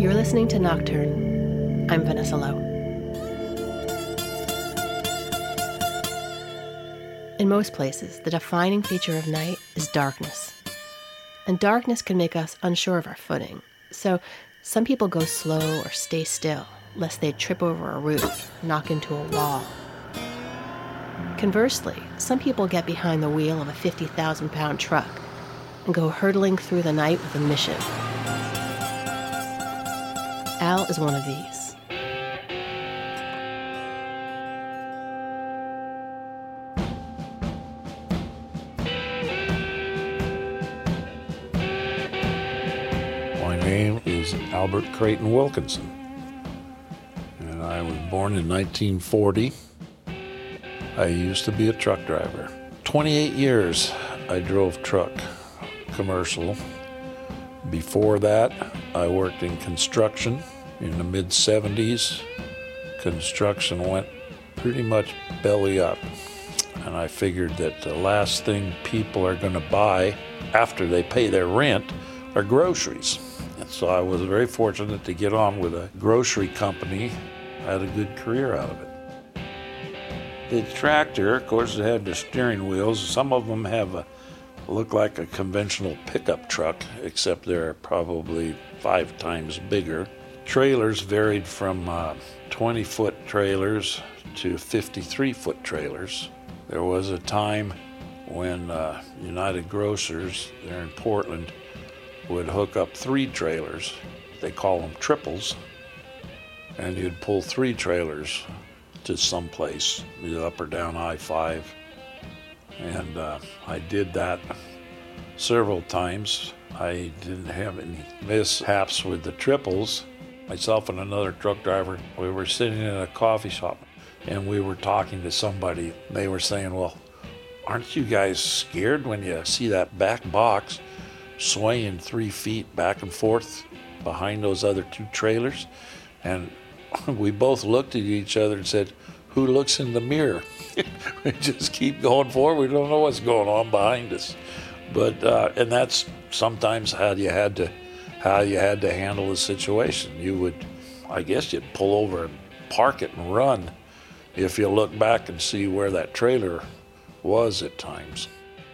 You're listening to Nocturne. I'm Vanessa Lowe. In most places, the defining feature of night is darkness. And darkness can make us unsure of our footing. So some people go slow or stay still, lest they trip over a root, knock into a wall. Conversely, some people get behind the wheel of a 50,000-pound truck and go hurtling through the night with a mission. Al is one of these. My name is Albert Creighton Wilkinson, and I was born in 1940. I used to be a truck driver. 28 years I drove truck, commercial. Before that, I worked in construction. In the mid-70s, construction went pretty much belly up. And I figured that the last thing people are going to buy after they pay their rent are groceries. And so I was very fortunate to get on with a grocery company. I had a good career out of it. The tractor, of course, it had the steering wheels. Some of them look like a conventional pickup truck, except they're probably 5 times bigger. Trailers varied from 20-foot trailers to 53-foot trailers. There was a time when United Grocers, there in Portland, would hook up 3 trailers. They call them triples. And you'd pull 3 trailers to someplace, either up or down I-5. And I did that several times. I didn't have any mishaps with the triples. Myself and another truck driver, we were sitting in a coffee shop and we were talking to somebody. They were saying, well, aren't you guys scared when you see that back box swaying 3 feet back and forth behind those other 2 trailers? And we both looked at each other and said, who looks in the mirror? We just keep going forward. We don't know what's going on behind us. But and that's sometimes how you had to handle the situation. You'd pull over and park it and run if you look back and see where that trailer was at times.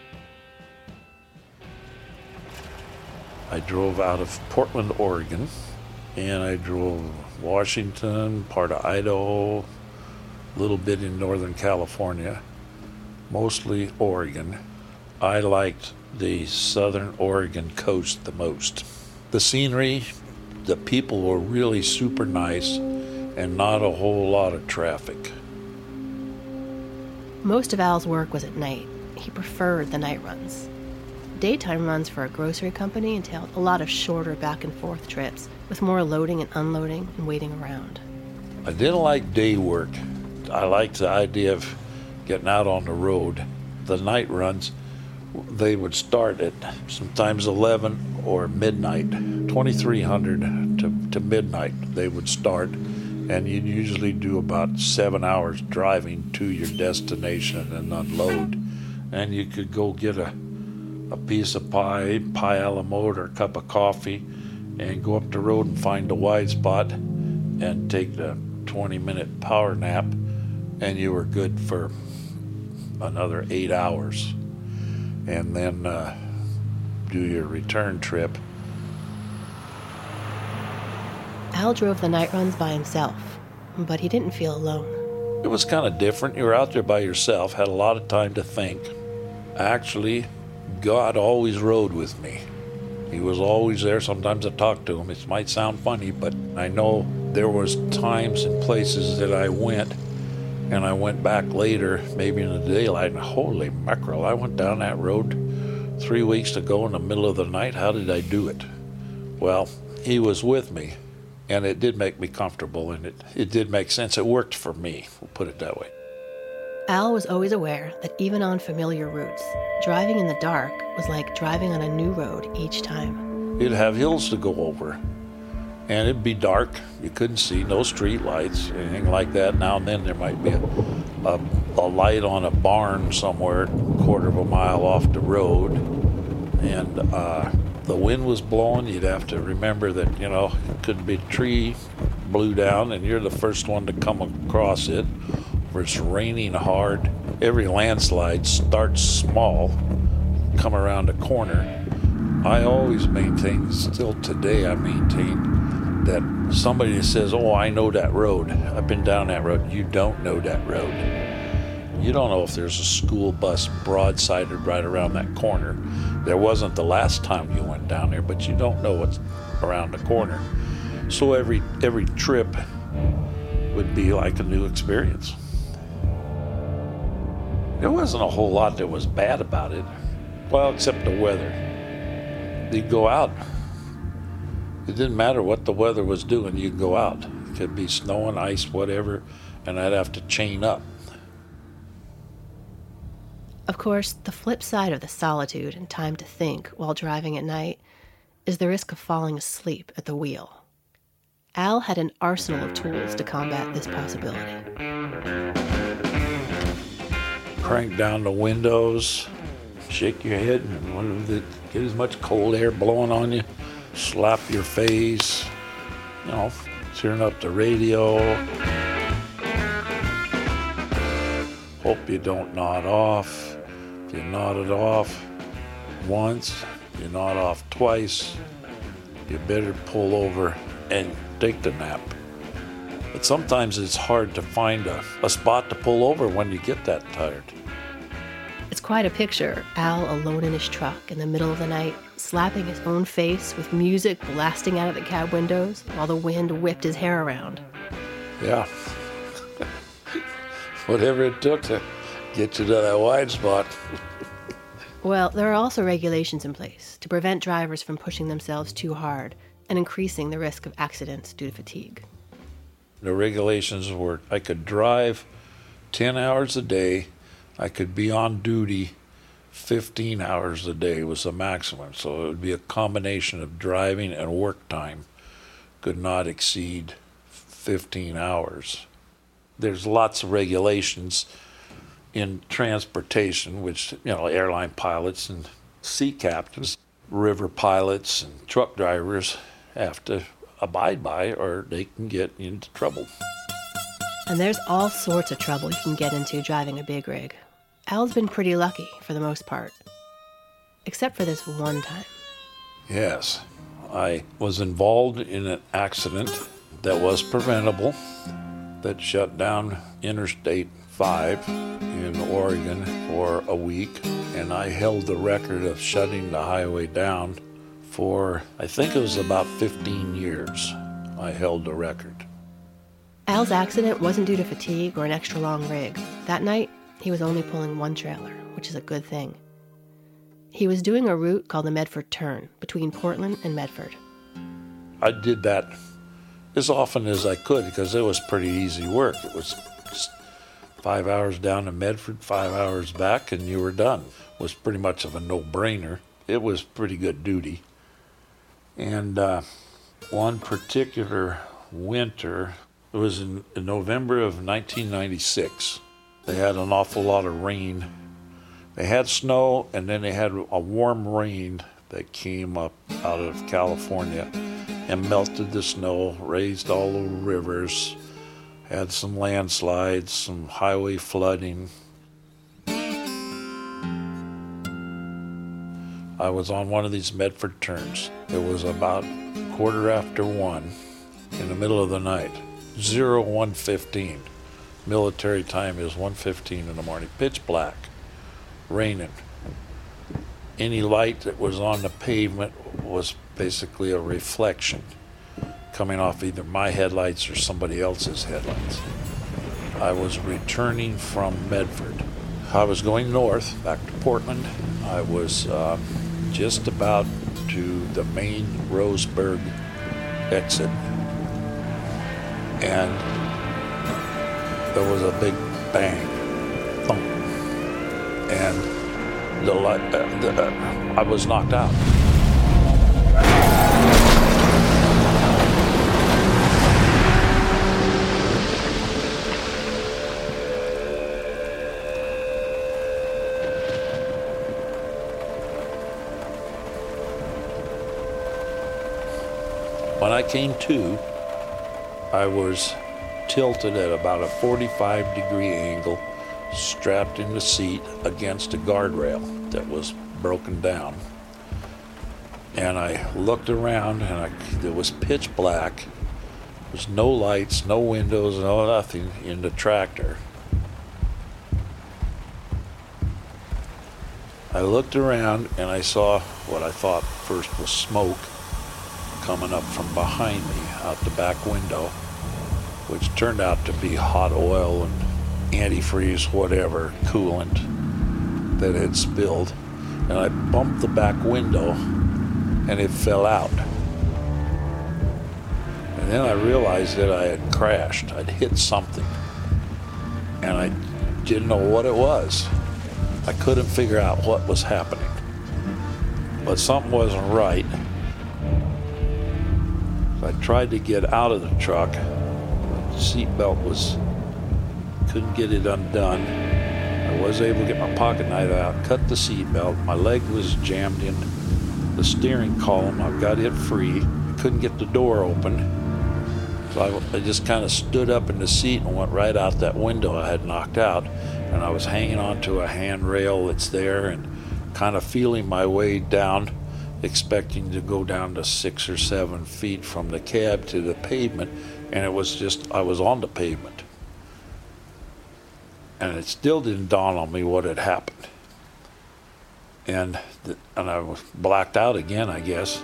I drove out of Portland, Oregon, and I drove Washington, part of Idaho, a little bit in Northern California, mostly Oregon. I liked the Southern Oregon coast the most. The scenery, the people were really super nice, and not a whole lot of traffic. Most of Al's work was at night. He preferred the night runs. Daytime runs for a grocery company entailed a lot of shorter back-and-forth trips, with more loading and unloading and waiting around. I didn't like day work. I liked the idea of getting out on the road. The night runs, they would start at sometimes 11 or midnight, 2300 to midnight they would start, and you'd usually do about 7 hours driving to your destination and unload. And you could go get a piece of pie a la mode, or a cup of coffee, and go up the road and find a wide spot and take the 20-minute power nap, and you were good for another 8 hours. And then do your return trip. Al drove the night runs by himself, but he didn't feel alone. It was kind of different. You were out there by yourself, had a lot of time to think. Actually, God always rode with me. He was always there. Sometimes I talked to him. It might sound funny, but I know there was times and places that I went, and I went back later, maybe in the daylight, and holy mackerel, I went down that road 3 weeks ago in the middle of the night. How did I do it? Well, he was with me, and it did make me comfortable, and it did make sense. It worked for me, we'll put it that way. Al was always aware that even on familiar routes, driving in the dark was like driving on a new road each time. You'd have hills to go over, and it'd be dark. You couldn't see, no street lights, anything like that. Now and then there might be a light on a barn somewhere, a quarter of a mile off the road, and the wind was blowing, you'd have to remember that, it could be a tree blew down and you're the first one to come across it. Or it's raining hard. Every landslide starts small, come around a corner. I always maintain, still today I maintain, that somebody says, oh, I know that road. I've been down that road. You don't know that road. You don't know if there's a school bus broadsided right around that corner. There wasn't the last time you went down there, but you don't know what's around the corner. So every trip would be like a new experience. There wasn't a whole lot that was bad about it, well, except the weather. You'd go out. It didn't matter what the weather was doing, you'd go out. It could be snowing, ice, whatever, and I'd have to chain up. Of course, the flip side of the solitude and time to think while driving at night is the risk of falling asleep at the wheel. Al had an arsenal of tools to combat this possibility. Crank down the windows, shake your head, and get as much cold air blowing on you, slap your face, turn up the radio. Hope you don't nod off. If you nod it off once, you nod off twice, you better pull over and take the nap. But sometimes it's hard to find a spot to pull over when you get that tired. It's quite a picture, Al alone in his truck in the middle of the night, slapping his own face with music blasting out of the cab windows while the wind whipped his hair around. Yeah. Whatever it took to get you to that wide spot. Well, there are also regulations in place to prevent drivers from pushing themselves too hard and increasing the risk of accidents due to fatigue. The regulations were I could drive 10 hours a day. I could be on duty 15 hours a day was the maximum. So it would be a combination of driving and work time. Could not exceed 15 hours. There's lots of regulations in transportation, which, airline pilots and sea captains, river pilots and truck drivers have to abide by or they can get into trouble. And there's all sorts of trouble you can get into driving a big rig. Al's been pretty lucky for the most part. Except for this one time. Yes, I was involved in an accident that was preventable that shut down Interstate 5 in Oregon for a week, and I held the record of shutting the highway down for, I think it was about 15 years. I held the record. Al's accident wasn't due to fatigue or an extra long rig. That night, he was only pulling one trailer, which is a good thing. He was doing a route called the Medford Turn between Portland and Medford. I did that as often as I could because it was pretty easy work. It was just 5 hours down to Medford, 5 hours back, and you were done. It was pretty much of a no-brainer. It was pretty good duty. And one particular winter, it was in November of 1996. They had an awful lot of rain. They had snow, and then they had a warm rain that came up out of California and melted the snow, raised all the rivers, had some landslides, some highway flooding. I was on one of these Medford turns. It was about 1:15 in the middle of the night, 01:15. Military time is 1:15 in the morning, pitch black, raining. Any light that was on the pavement was basically a reflection coming off either my headlights or somebody else's headlights. I was returning from Medford. I was going north, back to Portland. I was just about to the main Roseburg exit. And there was a big bang, thump, and the light, I was knocked out. when I came to, I was tilted at about a 45-degree angle, strapped in the seat against a guardrail that was broken down. And I looked around, and it was pitch black. There was no lights, no windows, no nothing in the tractor. I looked around, and I saw what I thought first was smoke coming up from behind me out the back window, which turned out to be hot oil and antifreeze, whatever, coolant that had spilled. And I bumped the back window, and it fell out. And then I realized that I had crashed. I'd hit something, and I didn't know what it was. I couldn't figure out what was happening, but something wasn't right. So I tried to get out of the truck. The seatbelt couldn't get it undone. I was able to get my pocket knife out, cut the seatbelt. My leg was jammed in the steering column. I got it free. Couldn't get the door open. So I just kind of stood up in the seat and went right out that window I had knocked out. And I was hanging onto a handrail that's there and kind of feeling my way down, expecting to go down to 6 or 7 feet from the cab to the pavement. And it was just, I was on the pavement. And it still didn't dawn on me what had happened. And I was blacked out again, I guess.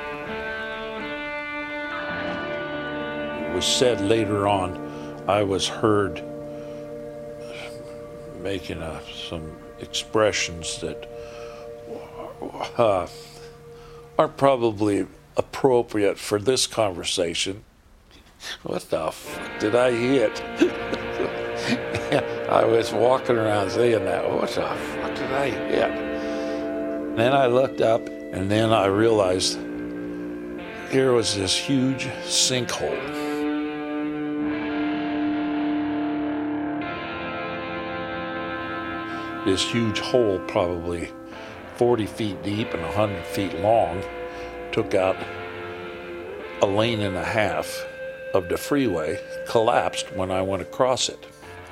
It was said later on, I was heard making some expressions that aren't probably appropriate for this conversation. What the fuck did I hit? I was walking around saying that. What the fuck did I hit? Then I looked up, and then I realized here was this huge sinkhole. This huge hole, probably 40 feet deep and 100 feet long, took out a lane and a half of the freeway, collapsed when I went across it.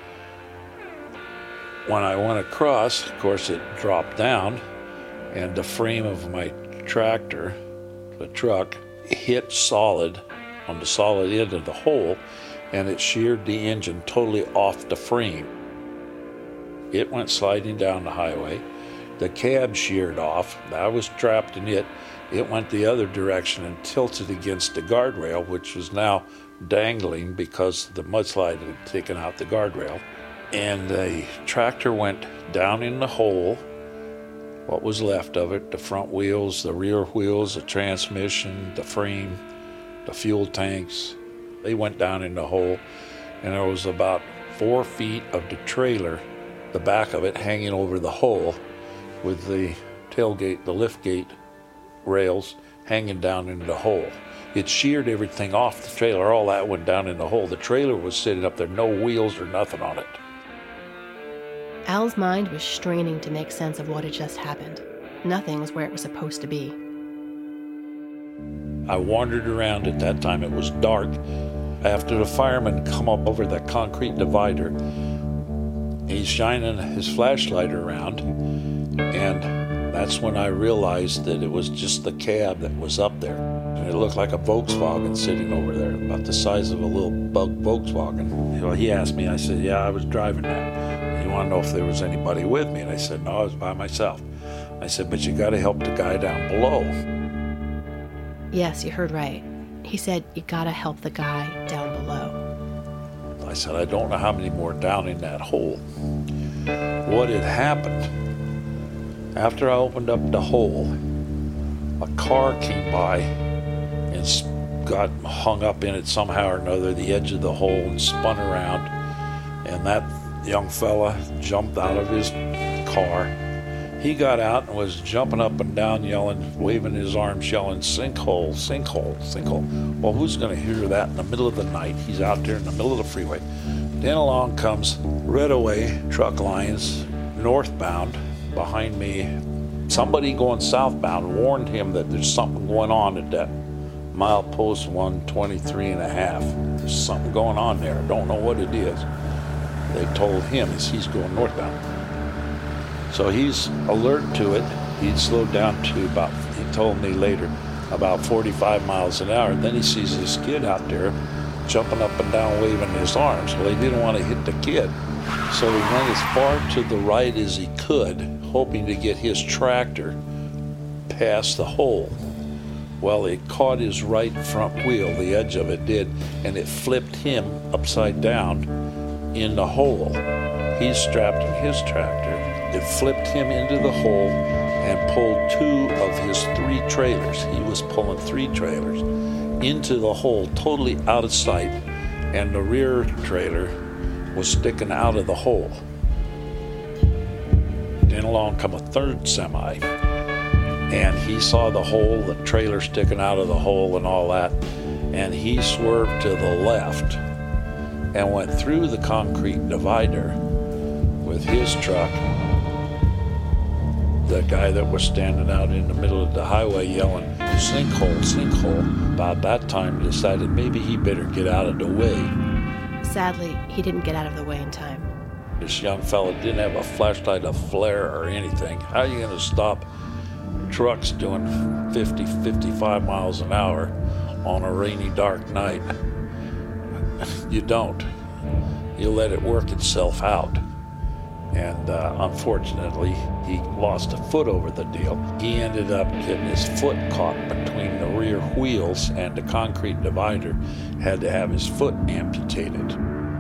When I went across, of course, it dropped down, and the frame of my tractor, the truck, hit solid on the solid end of the hole, and it sheared the engine totally off the frame. It went sliding down the highway. The cab sheared off. I was trapped in it. It went the other direction and tilted against the guardrail, which was now dangling because the mudslide had taken out the guardrail. And the tractor went down in the hole, what was left of it, the front wheels, the rear wheels, the transmission, the frame, the fuel tanks. They went down in the hole, and there was about 4 feet of the trailer, the back of it, hanging over the hole with the tailgate, the liftgate rails hanging down into the hole. It sheared everything off the trailer. All that went down in the hole. The trailer was sitting up there, no wheels or nothing on it. Al's mind was straining to make sense of what had just happened. Nothing was where it was supposed to be. I wandered around. At that time it was dark. After the fireman come up over that concrete divider, he's shining his flashlight around, and that's when I realized that it was just the cab that was up there. And it looked like a Volkswagen sitting over there, about the size of a little bug Volkswagen. Well, he asked me, I said, yeah, I was driving that. You want to know if there was anybody with me? And I said, no, I was by myself. I said, but you got to help the guy down below. Yes, you heard right. He said, you got to help the guy down below. I said, I don't know how many more down in that hole. What had happened, after I opened up the hole, a car came by and got hung up in it somehow or another, the edge of the hole, and spun around. And that young fella jumped out of his car. He got out and was jumping up and down, yelling, waving his arms, yelling, sinkhole, sinkhole, sinkhole. Well, who's going to hear that in the middle of the night? He's out there in the middle of the freeway. Then along comes Redaway truck lines, northbound, behind me. Somebody going southbound warned him that there's something going on at that Milepost 123.5. There's something going on there. I don't know what it is. They told him he's going northbound. So he's alert to it. He'd slowed down to about, he told me later, about 45 miles an hour. Then he sees this kid out there jumping up and down, waving his arms. Well, he didn't want to hit the kid. So he went as far to the right as he could, hoping to get his tractor past the hole. Well, it caught his right front wheel, the edge of it did, and it flipped him upside down in the hole. He's strapped in his tractor. It flipped him into the hole and pulled 2 of his 3 trailers. He was pulling 3 trailers into the hole, totally out of sight, and the rear trailer was sticking out of the hole. Then along come a third semi, and he saw the hole, the trailer sticking out of the hole and all that, and he swerved to the left and went through the concrete divider with his truck. The guy that was standing out in the middle of the highway yelling, "Sinkhole, sinkhole," about that time decided maybe he better get out of the way. Sadly, he didn't get out of the way in time. This young fella didn't have a flashlight, a flare, or anything. How are you going to stop trucks doing 50, 55 miles an hour on a rainy, dark night? You don't. You let it work itself out. And unfortunately, he lost a foot over the deal. He ended up getting his foot caught between the rear wheels and the concrete divider, had to have his foot amputated.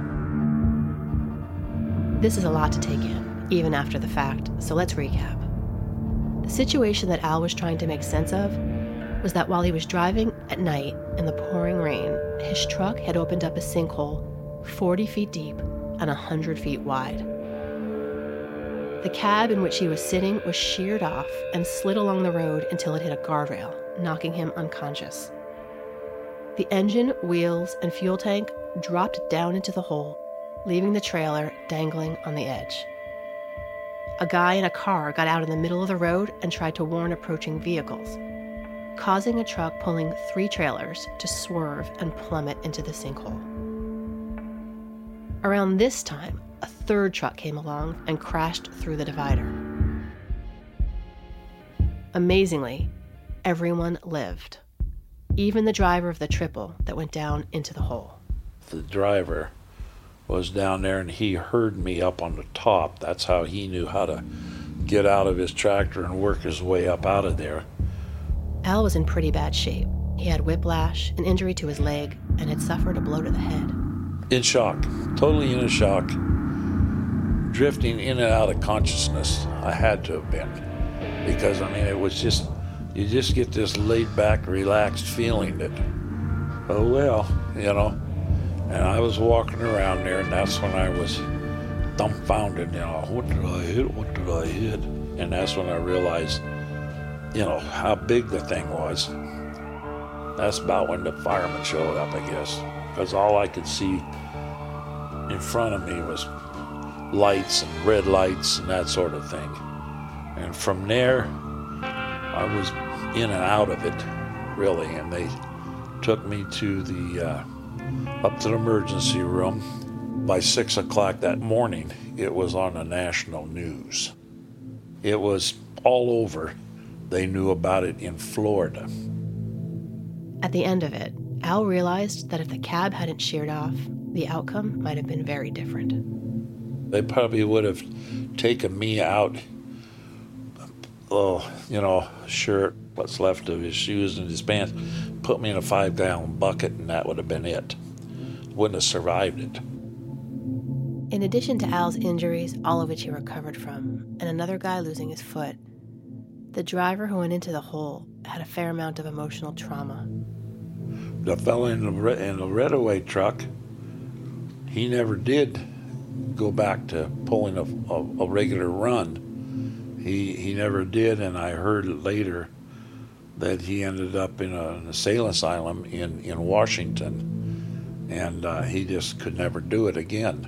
This is a lot to take in, even after the fact, so let's recap. The situation that Al was trying to make sense of was that while he was driving at night in the pouring rain, his truck had opened up a sinkhole 40 feet deep and 100 feet wide. The cab in which he was sitting was sheared off and slid along the road until it hit a guardrail, knocking him unconscious. The engine, wheels, and fuel tank dropped down into the hole, leaving the trailer dangling on the edge. A guy in a car got out in the middle of the road and tried to warn approaching vehicles, causing a truck pulling 3 trailers to swerve and plummet into the sinkhole. Around this time, a 3rd truck came along and crashed through the divider. Amazingly, everyone lived, even the driver of the triple that went down into the hole. The driver was down there and he heard me up on the top. That's how he knew how to get out of his tractor and work his way up out of there. Al was in pretty bad shape. He had whiplash, an injury to his leg, and had suffered a blow to the head. In shock, totally in a shock, drifting in and out of consciousness. I had to have been, because it was just, you just get this laid back, relaxed feeling that, oh well, and I was walking around there, and that's when I was dumbfounded, what did I hit? And that's when I realized, how big the thing was. That's about when the firemen showed up, I guess, because all I could see in front of me was lights and red lights and that sort of thing. And from there, I was in and out of it, really, and they took me to up to the emergency room. By 6 o'clock that morning, it was on the national news. It was all over. They knew about it in Florida. At the end of it, Al realized that if the cab hadn't sheared off, the outcome might have been very different. They probably would have taken me out, shirt, what's left of his shoes and his pants, put me in a 5-gallon bucket, and that would have been it. Wouldn't have survived it. In addition to Al's injuries, all of which he recovered from, and another guy losing his foot, the driver who went into the hole had a fair amount of emotional trauma. The fella in the Redaway truck, he never did go back to pulling a regular run. He never did, and I heard later that he ended up in an insane asylum in Washington, and he just could never do it again.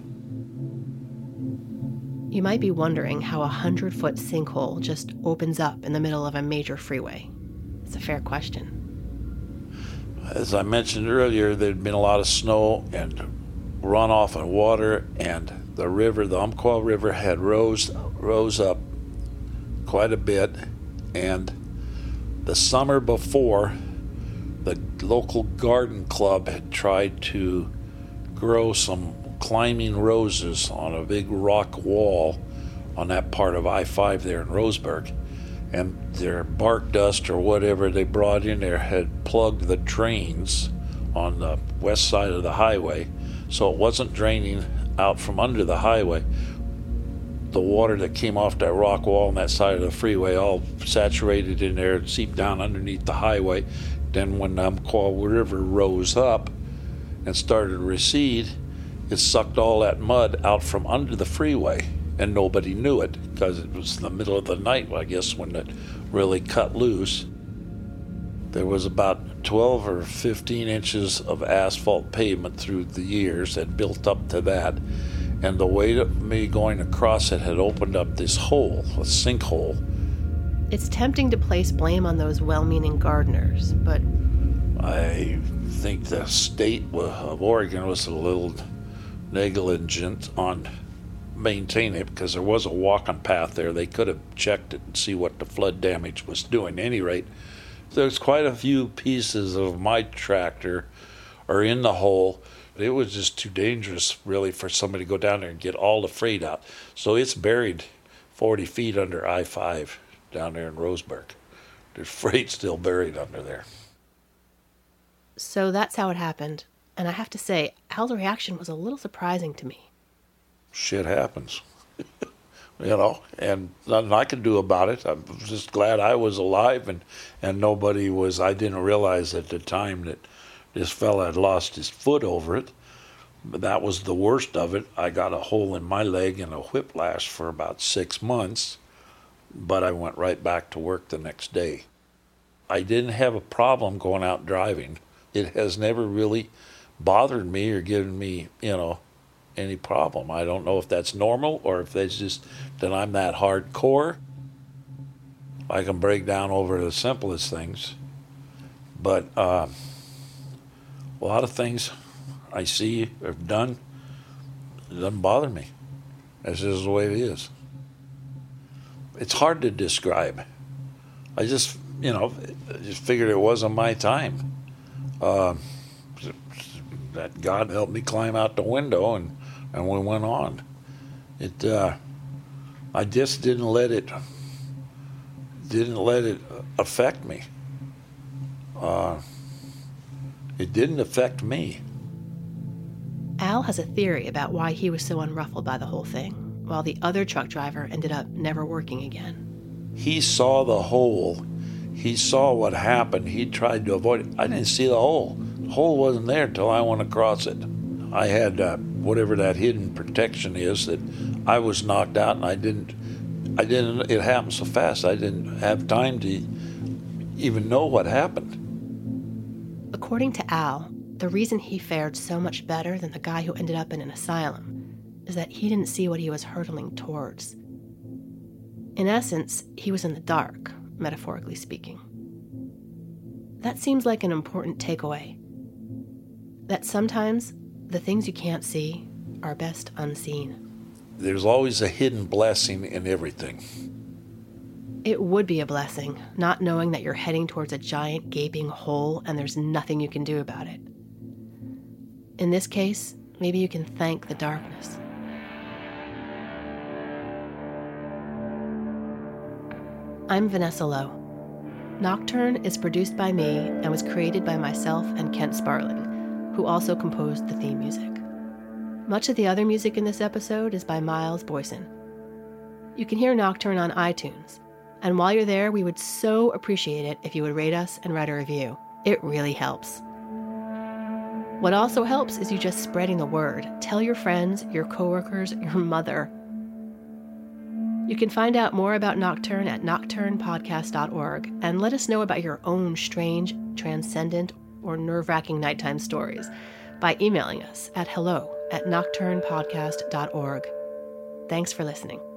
You might be wondering how a 100-foot sinkhole just opens up in the middle of a major freeway. It's a fair question. As I mentioned earlier, there'd been a lot of snow and runoff of water, and the river, the Umpqua River, had rose up quite a bit. And the summer before, the local garden club had tried to grow some climbing roses on a big rock wall on that part of I-5 there in Roseburg. And their bark dust or whatever they brought in there had plugged the drains on the west side of the highway, so it wasn't draining out from under the highway. The water that came off that rock wall on that side of the freeway all saturated in there and seeped down underneath the highway. Then when the Umpqua River rose up and started to recede, it sucked all that mud out from under the freeway, and nobody knew it because it was in the middle of the night, I guess, when it really cut loose. There was about 12 or 15 inches of asphalt pavement through the years that built up to that, and the weight of me going across it had opened up this hole, a sinkhole. It's tempting to place blame on those well-meaning gardeners, but I think the state of Oregon was a little negligent on maintaining it, because there was a walking path there. They could have checked it and see what the flood damage was doing. At any rate, there's quite a few pieces of my tractor are in the hole. It was just too dangerous, really, for somebody to go down there and get all the freight out. So it's buried 40 feet under I-5 down there in Roseburg. There's freight still buried under there. So that's how it happened. And I have to say, Al's reaction was a little surprising to me. Shit happens, and nothing I could do about it. I'm just glad I was alive and nobody was. I didn't realize at the time that this fella had lost his foot over it. But that was the worst of it. I got a hole in my leg and a whiplash for about 6 months, but I went right back to work the next day. I didn't have a problem going out driving. It has never really bothered me or given me, any problem. I don't know if that's normal or if that's just that I'm that hardcore. I can break down over the simplest things. But a lot of things I see or done, it doesn't bother me. That's just the way it is. It's hard to describe. I just, figured it wasn't my time. That God helped me climb out the window and we went on. I just didn't let it affect me. It didn't affect me. Al has a theory about why he was so unruffled by the whole thing, while the other truck driver ended up never working again. He saw the hole. He saw what happened. He tried to avoid it. I didn't see the hole. The hole wasn't there until I went across it. I had whatever that hidden protection is that I was knocked out, and I didn't, it happened so fast, I didn't have time to even know what happened. According to Al, the reason he fared so much better than the guy who ended up in an asylum is that he didn't see what he was hurtling towards. In essence, he was in the dark, metaphorically speaking. That seems like an important takeaway. That sometimes the things you can't see are best unseen. There's always a hidden blessing in everything. It would be a blessing, not knowing that you're heading towards a giant gaping hole and there's nothing you can do about it. In this case, maybe you can thank the darkness. I'm Vanessa Lowe. Nocturne is produced by me and was created by myself and Kent Sparling, who also composed the theme music. Much of the other music in this episode is by Miles Boyson. You can hear Nocturne on iTunes, and while you're there, we would so appreciate it if you would rate us and write a review. It really helps. What also helps is you just spreading the word. Tell your friends, your coworkers, your mother. You can find out more about Nocturne at nocturnepodcast.org and let us know about your own strange, transcendent, or nerve-wracking nighttime stories by emailing us at hello@nocturnepodcast.org. Thanks for listening.